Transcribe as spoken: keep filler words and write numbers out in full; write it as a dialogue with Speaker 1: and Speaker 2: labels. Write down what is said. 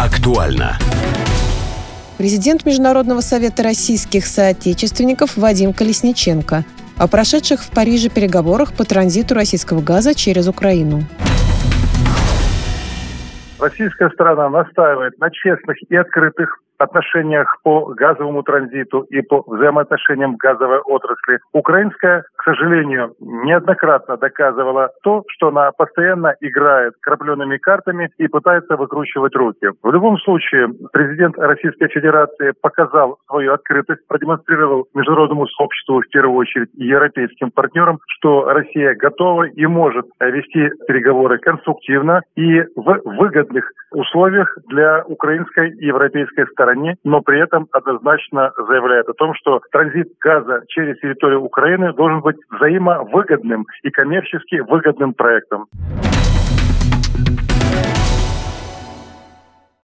Speaker 1: Актуально.
Speaker 2: Президент Международного совета российских соотечественников Вадим Колесниченко о прошедших в Париже переговорах по транзиту российского газа через Украину.
Speaker 3: Российская сторона настаивает на честных и открытых отношениях по газовому транзиту и по взаимоотношениям в газовой отрасли. Украинская, к сожалению, неоднократно доказывала то, что она постоянно играет крапленными картами и пытается выкручивать руки. В любом случае, президент Российской Федерации показал свою открытость, продемонстрировал международному сообществу, в первую очередь и европейским партнерам, что Россия готова и может вести переговоры конструктивно и в выгодных условиях для украинской и европейской стороны, но при этом однозначно заявляет о том, что транзит газа через территорию Украины должен быть взаимовыгодным и коммерчески выгодным проектом.